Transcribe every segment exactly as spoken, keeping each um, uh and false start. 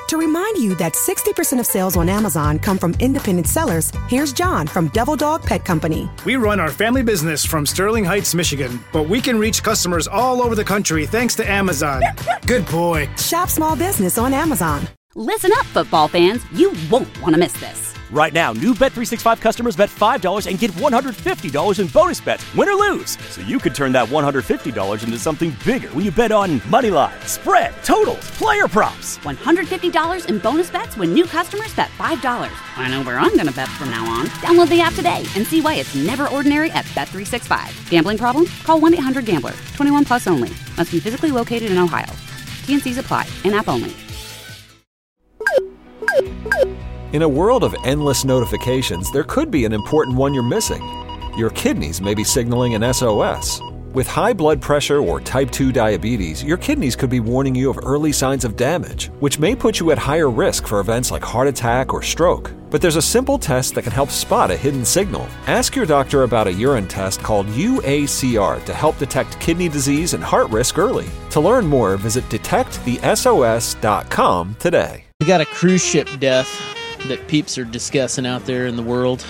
To remind you that sixty percent of sales on Amazon come from independent sellers, here's John from Devil Dog Pet Company. We run our family business from Sterling Heights, Michigan, but we can reach customers all over the country thanks to Amazon. Good boy. Shop small business on Amazon. Listen up, football fans. You won't want to miss this. Right now, new Bet three sixty-five customers bet five dollars and get one hundred fifty dollars in bonus bets, win or lose. So you could turn that one hundred fifty dollars into something bigger when you bet on money line, spread, totals, player props. one hundred fifty dollars in bonus bets when new customers bet five dollars. I know where I'm going to bet from now on. Download the app today and see why it's never ordinary at Bet three sixty-five. Gambling problem? Call one eight hundred gambler. twenty-one plus only. Must be physically located in Ohio. T N Cs apply. In-app only. In a world of endless notifications, there could be an important one you're missing. Your kidneys may be signaling an S O S. With high blood pressure or type two diabetes, your kidneys could be warning you of early signs of damage, which may put you at higher risk for events like heart attack or stroke. But there's a simple test that can help spot a hidden signal. Ask your doctor about a urine test called U A C R to help detect kidney disease and heart risk early. To learn more, visit detect the S O S dot com today. We got a cruise ship death that peeps are discussing out there in the world.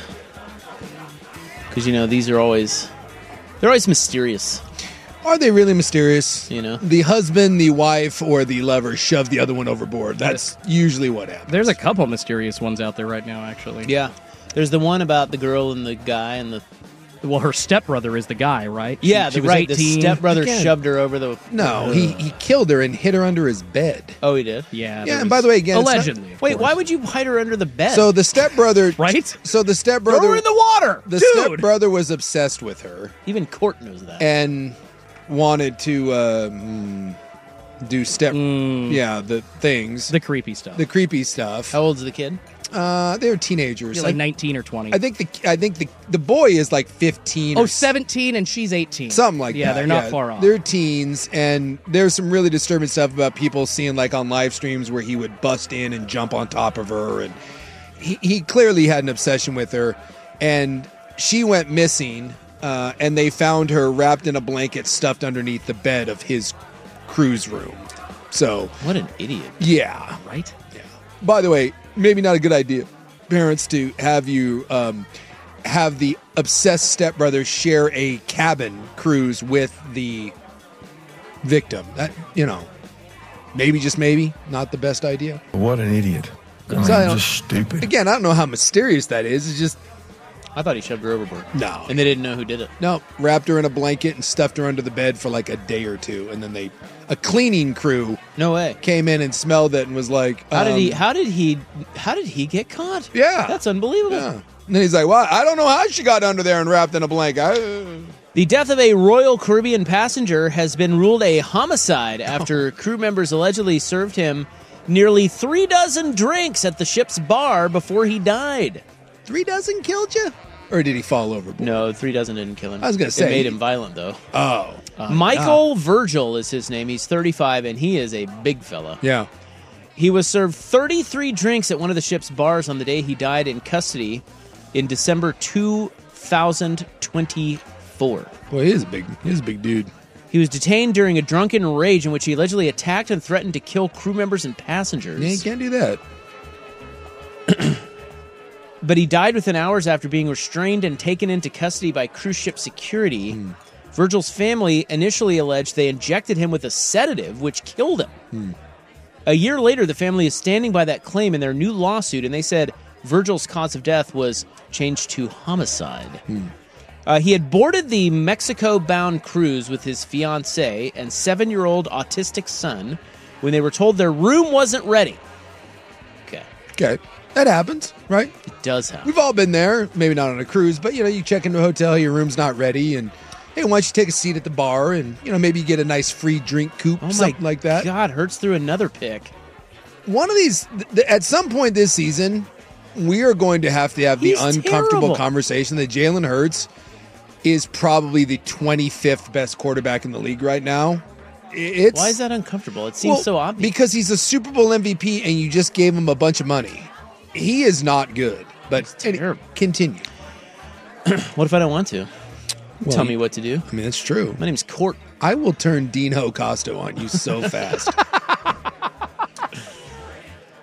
Because, you know, these are always, they're always mysterious. Are they really mysterious? You know? The husband, the wife, or the lover shove the other one overboard. That's usually what happens. There's a couple mysterious ones out there right now, actually. Yeah. There's the one about the girl and the guy and the... Well, her stepbrother is the guy, right? Yeah, she, she the, was right. eighteen. The stepbrother Again. shoved her over the... No, uh, he, he killed her and hid her under his bed. Oh, he did? Yeah. Yeah, and by the way, again... it's not- Allegedly. of Wait, course. why would you hide her under the bed? So the stepbrother... Right? So the Throw stepbrother... her in the water! The Dude! stepbrother was obsessed with her Even Court knows that. and wanted to uh, mm, do step... Mm, Yeah, the things. the creepy stuff. The creepy stuff. How old's the kid? Uh, they were teenagers. Yeah, like nineteen or twenty. I think the I think the the boy is like fifteen. oh, or seventeen and she's eighteen. something like yeah, that. they're not far off. They're teens, and there's some really disturbing stuff about people seeing like on live streams where he would bust in and jump on top of her, and he he clearly had an obsession with her, and she went missing, uh, and they found her wrapped in a blanket stuffed underneath the bed of his cruise room. So What an idiot. yeah, right? yeah. By the way, maybe not a good idea, parents, to have you um, have the obsessed stepbrother share a cabin cruise with the victim. That, you know, maybe, just maybe, not the best idea. What an idiot. I mean, So I don't- just stupid. Again, I don't know how mysterious that is. It's just, I thought he shoved her overboard. no. And they didn't know who did it. No, wrapped her in a blanket and stuffed her under the bed for like a day or two. And then they, a cleaning crew No way. came in and smelled it and was like, How did he? um, How did he? How did he get caught? Yeah. That's unbelievable. Yeah. And then he's like, well, I don't know how she got under there and wrapped in a blanket. I, The death of a Royal Caribbean passenger has been ruled a homicide after crew members allegedly served him nearly three dozen drinks at the ship's bar before he died. Three dozen killed you? Or did he fall overboard? No, three dozen didn't kill him. I was gonna say- it made him violent though. Oh. Michael Virgil is his name. He's thirty-five and he is a big fella. Yeah. He was served thirty-three drinks at one of the ship's bars on the day he died in custody in December two thousand twenty-four. Boy, he is a big, he is a big dude. He was detained during a drunken rage in which he allegedly attacked and threatened to kill crew members and passengers. Yeah, you can't do that. But he died within hours after being restrained and taken into custody by cruise ship security. Hmm. Virgil's family initially alleged they injected him with a sedative, which killed him. Hmm. A year later, the family is standing by that claim in their new lawsuit, and they said Virgil's cause of death was changed to homicide. Hmm. Uh, he had boarded the Mexico-bound cruise with his fiancée and seven-year-old autistic son when they were told their room wasn't ready. Okay. Okay. That happens, right? It does happen. We've all been there. Maybe not on a cruise, but, you know, you check into a hotel, your room's not ready, and, hey, why don't you take a seat at the bar and, you know, maybe you get a nice free drink coupe, Oh, my something like that. God, Hurts threw another pick. One of these, th- th- at some point this season, we are going to have to have the He's uncomfortable terrible. conversation that Jalen Hurts is probably the twenty-fifth best quarterback in the league right now. It's, Why is that uncomfortable? It seems well, so obvious. Because he's a Super Bowl M V P and you just gave him a bunch of money. He is not good. But any- terrible. continue. What if I don't want to? Well, Tell me what to do. I mean, that's true. My name's Court. I will turn Dino Costo on you so fast.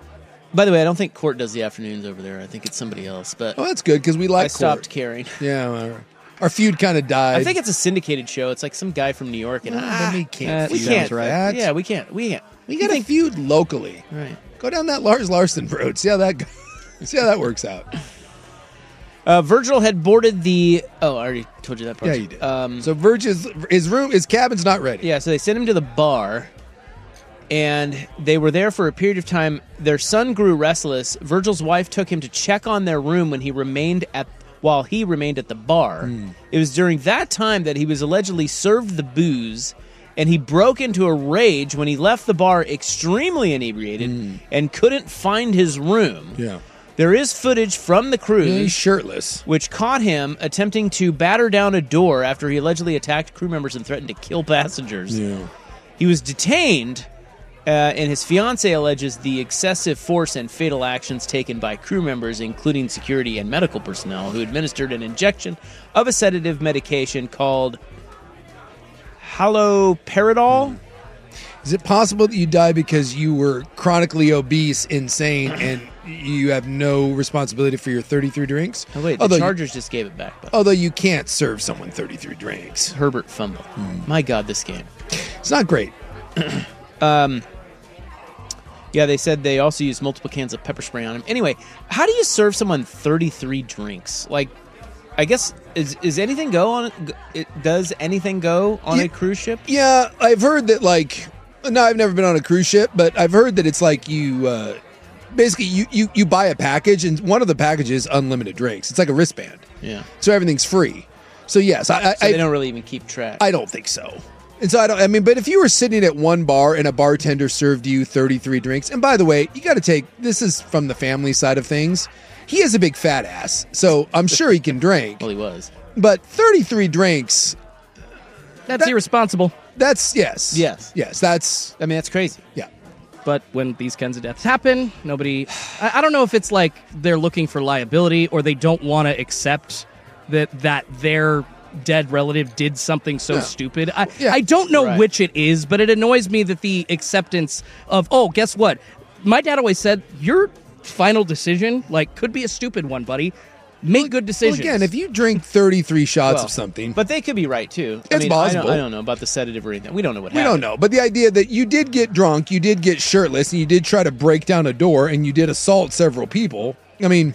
By the way, I don't think Court does the afternoons over there. I think it's somebody else. But Oh, that's good because we like I stopped Court. caring. Yeah, well, our feud kind of died. I think it's a syndicated show. It's like some guy from New York, and Well, ah, then we can't uh, we feud can't. with that. Yeah, we can't. We can't. we got to feud locally. Right. Go down that Lars Larson road. See how that goes. See how that works out. Uh, Virgil had boarded the. Oh, I already told you that part. Yeah, you did. Um, So Virgil's his room, his cabin's not ready. yeah, so they sent him to the bar, and they were there for a period of time. Their son grew restless. Virgil's wife took him to check on their room when he remained at while he remained at the bar. Hmm. It was during that time that he was allegedly served the booze, and he broke into a rage when he left the bar extremely inebriated and couldn't find his room. Hmm. Yeah. There is footage from the cruise. Yeah, he's shirtless. Which caught him attempting to batter down a door after he allegedly attacked crew members and threatened to kill passengers. Yeah. He was detained, uh, and his fiancée alleges the excessive force and fatal actions taken by crew members, including security and medical personnel, who administered an injection of a sedative medication called haloperidol. Is it possible that you die because you were chronically obese, insane, and you have no responsibility for your thirty-three drinks? Oh, wait, the although Chargers just gave it back. You, although you can't serve someone thirty-three drinks. Herbert fumble. My God, this game. It's not great. um, yeah, they said they also used multiple cans of pepper spray on him. Anyway, how do you serve someone thirty-three drinks? Like, I guess, is is anything go on? It, does anything go on Yeah. a cruise ship? Yeah, I've heard that, like, no, I've never been on a cruise ship, but I've heard that it's like you, uh, basically, you, you, you buy a package, and one of the packages is unlimited drinks. It's like a wristband. Yeah. So everything's free. So, yes, I, So I, they don't really even keep track. I don't think so. And so I don't, I mean, but if you were sitting at one bar and a bartender served you thirty-three drinks, and by the way, you got to take, this is from the family side of things. He has a big fat ass, so I'm sure he can drink. Well, he was. But thirty-three drinks, That's That- irresponsible. that's, yes. Yes. Yes, that's, I mean, that's crazy. yeah. But when these kinds of deaths happen, nobody. I, I don't know if it's like they're looking for liability or they don't want to accept that that their dead relative did something so Yeah. stupid. I, Yeah. I don't know Right. which it is, but it annoys me that the acceptance of, oh, guess what? My dad always said, your final decision, like, could be a stupid one, buddy. Make good decisions. Well, again, if you drink thirty-three shots Well, of something, But they could be right, too. I It's mean, I possible. don't, I don't know about the sedative or anything. We don't know what we happened. don't know. But the idea that you did get drunk, you did get shirtless, and you did try to break down a door, and you did assault several people. I mean,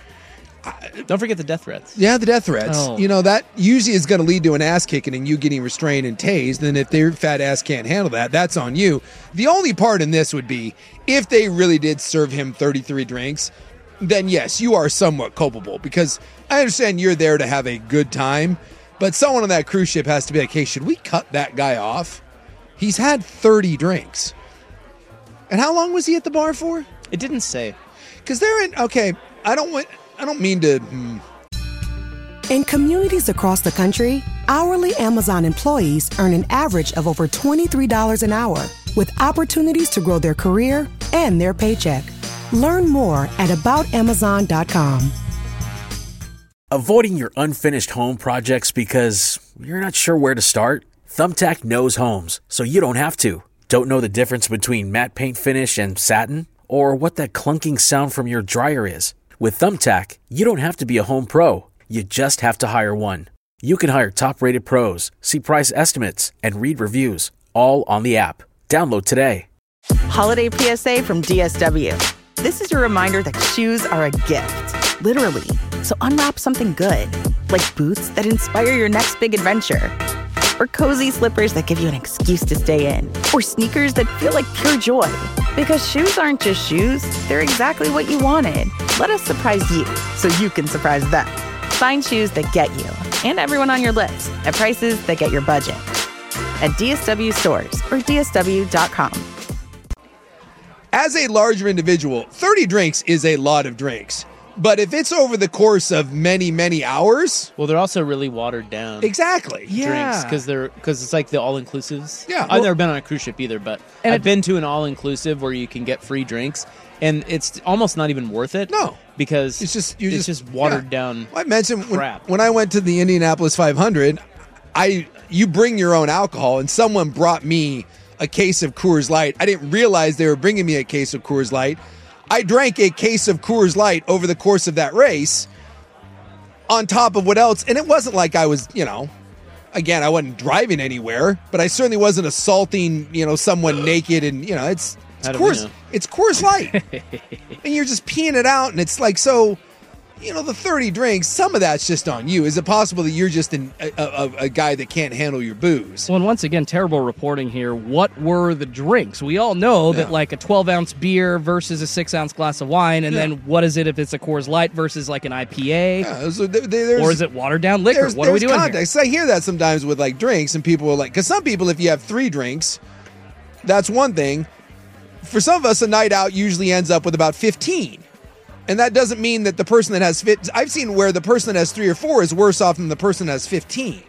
Don't forget the death threats. yeah, the death threats. Oh. You know, that usually is going to lead to an ass kicking and you getting restrained and tased. And if their fat ass can't handle that, that's on you. The only part in this would be if they really did serve him thirty-three drinks, then yes, you are somewhat culpable because I understand you're there to have a good time, but someone on that cruise ship has to be like, hey, should we cut that guy off? He's had thirty drinks. And how long was he at the bar for? It didn't say. Because they're in, okay, I don't want, I don't mean to, hmm, In communities across the country, hourly Amazon employees earn an average of over twenty-three dollars an hour, with opportunities to grow their career and their paycheck. Learn more at about amazon dot com. Avoiding your unfinished home projects because you're not sure where to start? Thumbtack knows homes, so you don't have to. Don't know the difference between matte paint finish and satin? Or what that clunking sound from your dryer is? With Thumbtack, you don't have to be a home pro. You just have to hire one. You can hire top-rated pros, see price estimates, and read reviews, all on the app. Download today. Holiday P S A from D S W. This is your reminder that shoes are a gift, literally. So unwrap something good, like boots that inspire your next big adventure, or cozy slippers that give you an excuse to stay in, or sneakers that feel like pure joy. Because shoes aren't just shoes, they're exactly what you wanted. Let us surprise you so you can surprise them. Find shoes that get you and everyone on your list at prices that get your budget at D S W stores or D S W dot com. as a larger individual, thirty drinks is a lot of drinks. But if it's over the course of many, many hours, Well, they're also really watered down. exactly. Drinks because they're because it's like the all inclusives. Yeah, I've well- never been on a cruise ship either, but And I've it- been to an all inclusive where you can get free drinks, and it's almost not even worth it. No. because It's just you it's just, just, watered yeah. down. Well, I mentioned when, crap. when I went to the Indianapolis five hundred, I you bring your own alcohol, and someone brought me a case of Coors Light. I didn't realize they were bringing me a case of Coors Light. I drank a case of Coors Light over the course of that race on top of what else. And it wasn't like I was, you know, again, I wasn't driving anywhere, but I certainly wasn't assaulting, you know, someone naked. And, you know, it's, it's Coors, it's Coors Light. And you're just peeing it out. And it's like, so, you know, the thirty drinks, some of that's just on you. Is it possible that you're just an, a, a, a guy that can't handle your booze? Well, and once again, terrible reporting here. What were the drinks? We all know Yeah. that like a twelve-ounce beer versus a six-ounce glass of wine, and Yeah. then what is it if it's a Coors Light versus like an I P A? Yeah, so there- there's- Or is it watered-down liquor? There's, What are we there's doing context. I hear that sometimes with like drinks, and people are like, because some people, if you have three drinks, that's one thing. For some of us, a night out usually ends up with about fifteen. And that doesn't mean that the person that has fit. I've seen where the person that has three or four is worse off than the person that has fifteen.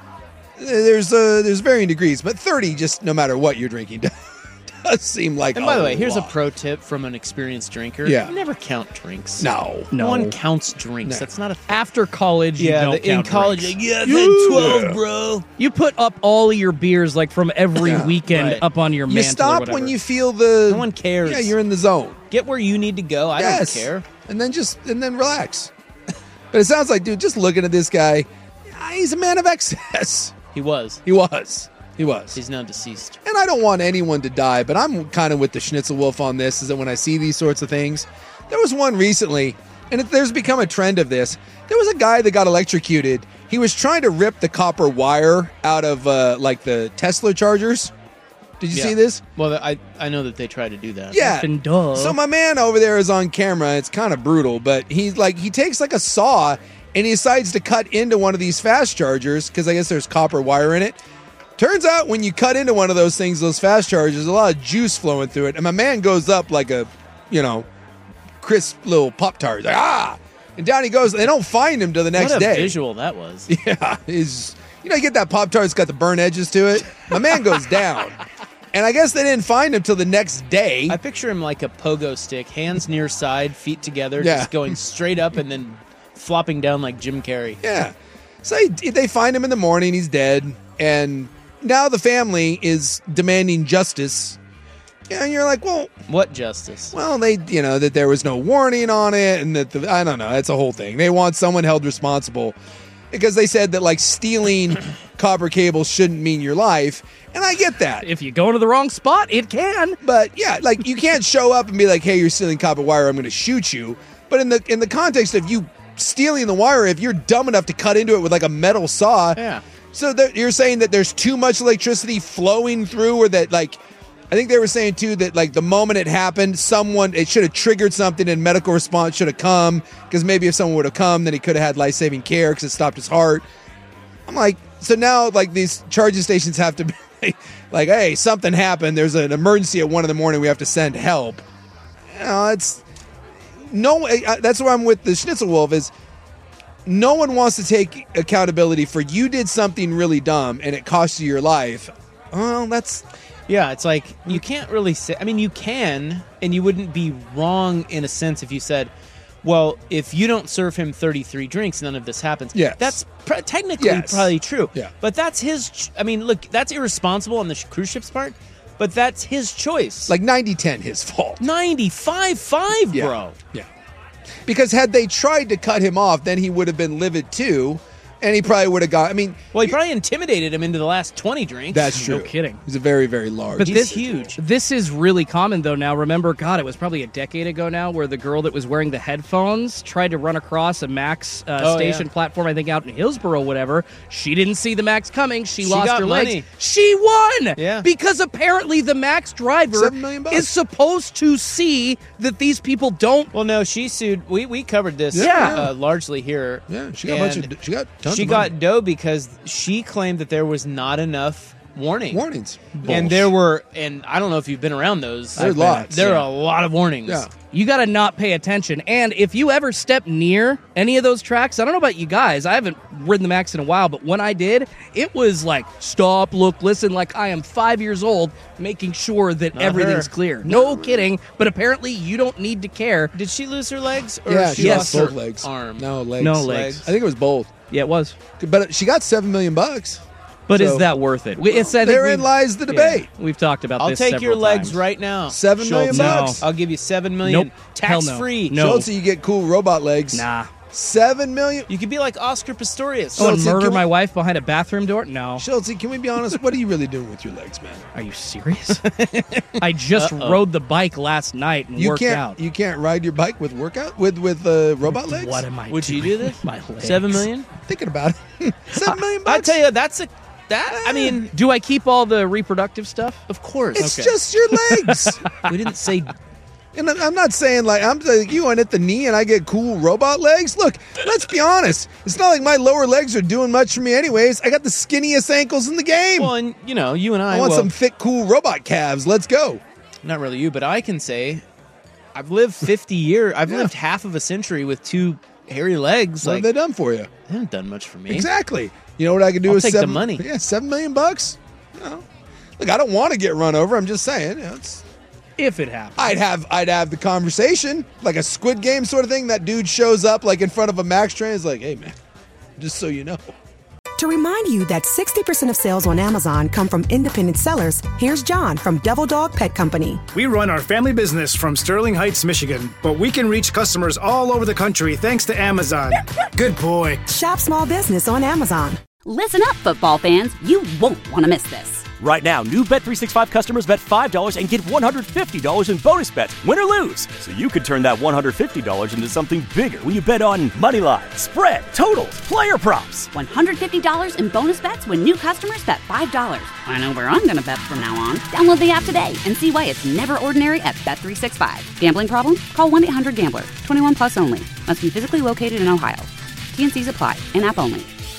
There's uh, there's varying degrees, but thirty, just no matter what you're drinking, does seem like. And by a the way, here's lot. a pro tip from an experienced drinker. Yeah. Never count drinks. No. No No. one counts drinks. No. That's not a thing. After college, you Yeah, don't the- in count college, drinks. like, yeah, I've had twelve, bro. You put up all of your beers like from every Yeah. weekend Right. up on your You mantle. or stop whatever. when you feel the. No one cares. Yeah, you're in the zone. Get where you need to go. I Yes. don't care. And then just and then relax. But it sounds like, dude, just looking at this guy, he's a man of excess. He was. He was. He was. He's now deceased. And I don't want anyone to die, but I'm kind of with the Schnitzel Wolf on this, is that when I see these sorts of things, there was one recently, and it, there's become a trend of this. There was a guy that got electrocuted. He was trying to rip the copper wire out of uh, like the Tesla chargers. Did you Yeah. see this? Well, I I know that they try to do that. Yeah. Effing duh. So my man over there is on camera. It's kind of brutal, but he's like, he takes like a saw and he decides to cut into one of these fast chargers because I guess there's copper wire in it. Turns out when you cut into one of those things, those fast chargers, there's a lot of juice flowing through it. And my man goes up like a, you know, crisp little Pop-Tart. He's like, ah! And down he goes. They don't find him till the next what a day. visual that was. Yeah. Is you know, you get that Pop-Tart, it's got the burn edges to it. My man goes down. And I guess they didn't find him till the next day. I picture him like a pogo stick, hands near side, feet together, Yeah. just going straight up and then flopping down like Jim Carrey. Yeah. So he, they find him in the morning. He's dead. And now the family is demanding justice. And you're like, well, What justice? well, they, you know, that there was no warning on it. And that, the, I don't know. That's a whole thing. They want someone held responsible because they said that, like, stealing copper cables shouldn't mean your life. And I get that. if you go to the wrong spot, it can. But yeah, like you can't show up and be like, "Hey, you're stealing copper wire. I'm going to shoot you." But in the in the context of you stealing the wire, if you're dumb enough to cut into it with like a metal saw, Yeah. So that you're saying that there's too much electricity flowing through, or that like, I think they were saying too that like the moment it happened, someone it should have triggered something and medical response should have come because maybe if someone would have come, then he could have had life saving care because it stopped his heart. I'm like, so now like these charging stations have to be. Like, hey, something happened. There's an emergency at one in the morning. We have to send help. You know, it's no. I- That's where I'm with the Schnitzel Wolf. Is no one wants to take accountability for you did something really dumb and it cost you your life. Well, that's Yeah, it's like you can't really say. I mean, you can, and you wouldn't be wrong in a sense if you said, "Well, if you don't serve him thirty-three drinks, none of this happens." Yes. that's pr- technically Yes. probably true. Yeah. but that's his. Ch- I mean, look, that's irresponsible on the sh- cruise ship's part, but that's his choice. like ninety ten his fault. ninety-five five, Yeah. bro. Yeah. Because had they tried to cut him off, then he would have been livid too, and he probably would have got. I mean, Well, he probably intimidated him into the last twenty drinks. that's true. No kidding. He's a very, very large. But He's this huge. This is really common though now. Remember, God, it was probably a decade ago now, where the girl that was wearing the headphones tried to run across a Max uh, Oh, station yeah. platform. I think out in Hillsboro, whatever. She didn't see the Max coming. She, She lost got her money. legs. She won. Yeah. Because apparently the Max driver Seven million bucks. is supposed to see that these people don't. Well, no, she sued. We we covered this. Yeah. uh, largely here. yeah, she got a bunch And of. She got. Tons She of got money. dough because she claimed that there was not enough warning. warnings. And there were, and I don't know if you've been around those. There's I've been- lots, There yeah. are a lot of warnings. Yeah. You got to not pay attention. And if you ever step near any of those tracks, I don't know about you guys. I haven't ridden the Max in a while, but when I did, it was like stop, look, listen, like I am five years old, making sure that Not everything's her. clear. No kidding. But apparently, you don't need to care. Did she lose her legs? Or Yeah, she she lost lost both her legs. arm? No legs. No legs. I think it was both. Yeah, it was. But she got seven million bucks. But So- is that worth it? We- It's, I think Therein we've- lies the debate. yeah, we've talked about I'll this take several your legs times. right now. Seven million Schultz. bucks. I'll give you seven million. Nope. Hell Tax no. free. No. Schultz, you get cool robot legs. Nah. Seven million. You could be like Oscar Pistorius. Oh, and Schultz, murder can we- my wife behind a bathroom door? No. Schultz, can we be honest? What are you really doing with your legs, man? Are you serious? I just Uh-oh. rode the bike last night and You worked can't. out. You can't ride your bike with workout with with uh, robot legs. What am I Would you doing do with this? My legs? Seven million? Thinking about it. Seven million I bucks. tell you, that's a that. I mean, Do I keep all the reproductive stuff? of course. it's just your legs. we didn't say. And I'm I'm not saying like I'm like you and at the knee and I get cool robot legs. Look, let's be honest. It's not like my lower legs are doing much for me anyways. I got the skinniest ankles in the game. Well, and you know, you and I. I want well, some thick, cool robot calves. Let's go. Not really you, but I can say, I've lived fifty years. I've Yeah. lived half of a century with two hairy legs. What Like, have they done for you? they haven't done much for me. Exactly. You know what I can do I'll with take the seven money. Yeah, seven million bucks. You know, look, I don't want to get run over. I'm just saying. You know, it's. If it happens. I'd have I'd have the conversation like a Squid Game sort of thing. That dude shows up like in front of a Max train. Is like, hey man, just so you know. To remind you that sixty percent of sales on Amazon come from independent sellers, here's John from Devil Dog Pet Company. We run our family business from Sterling Heights, Michigan, but we can reach customers all over the country thanks to Amazon. Good boy. Shop small business on Amazon. Listen up, football fans. You won't want to miss this. Right now, new Bet three sixty-five customers bet five dollars and get one hundred fifty dollars in bonus bets, win or lose. So you could turn that one hundred fifty dollars into something bigger when you bet on money line, spread, totals, player props. one hundred fifty dollars in bonus bets when new customers bet five dollars. I know where I'm going to bet from now on. Download the app today and see why it's never ordinary at Bet three sixty-five. Gambling problem? Call one eight hundred gambler. twenty-one plus only. Must be physically located in Ohio. T and C's apply. In-app only.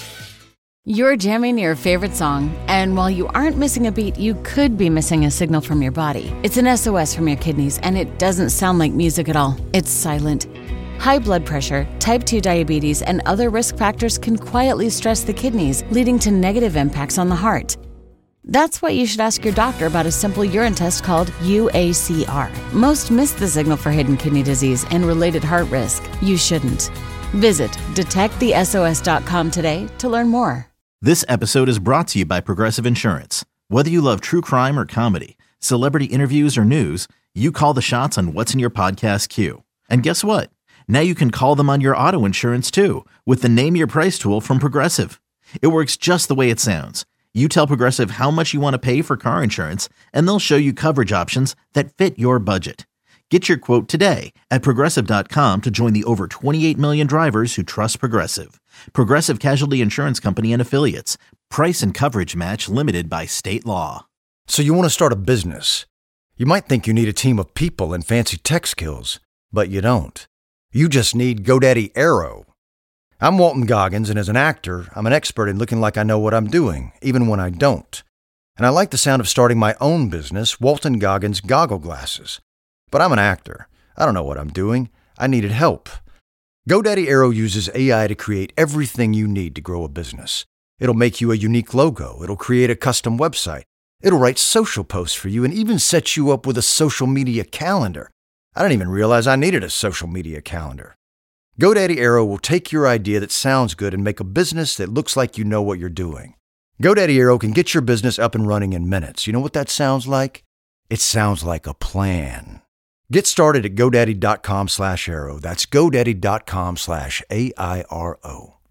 You're jamming your favorite song, and while you aren't missing a beat, you could be missing a signal from your body. It's an S O S from your kidneys, and it doesn't sound like music at all. It's silent. High blood pressure, type two diabetes, and other risk factors can quietly stress the kidneys, leading to negative impacts on the heart. That's why you should ask your doctor about a simple urine test called U A C R. Most miss the signal for hidden kidney disease and related heart risk. You shouldn't. Visit detect the S O S dot com today to learn more. This episode is brought to you by Progressive Insurance. Whether you love true crime or comedy, celebrity interviews or news, you call the shots on what's in your podcast queue. And guess what? Now you can call them on your auto insurance too with the Name Your Price tool from Progressive. It works just the way it sounds. You tell Progressive how much you want to pay for car insurance, and they'll show you coverage options that fit your budget. Get your quote today at Progressive dot com to join the over twenty-eight million drivers who trust Progressive. Progressive Casualty Insurance Company and Affiliates. Price and coverage match limited by state law. So you want to start a business. You might think you need a team of people and fancy tech skills, but you don't. You just need GoDaddy Aero. I'm Walton Goggins, and as an actor, I'm an expert in looking like I know what I'm doing, even when I don't. And I like the sound of starting my own business, Walton Goggins Goggle Glasses. But I'm an actor. I don't know what I'm doing. I needed help. GoDaddy Aero uses A I to create everything you need to grow a business. It'll make you a unique logo. It'll create a custom website. It'll write social posts for you and even set you up with a social media calendar. I didn't even realize I needed a social media calendar. GoDaddy Aero will take your idea that sounds good and make a business that looks like you know what you're doing. GoDaddy Aero can get your business up and running in minutes. You know what that sounds like? It sounds like a plan. Get started at GoDaddy dot com slash Aero. That's GoDaddy dot com slash A I R O.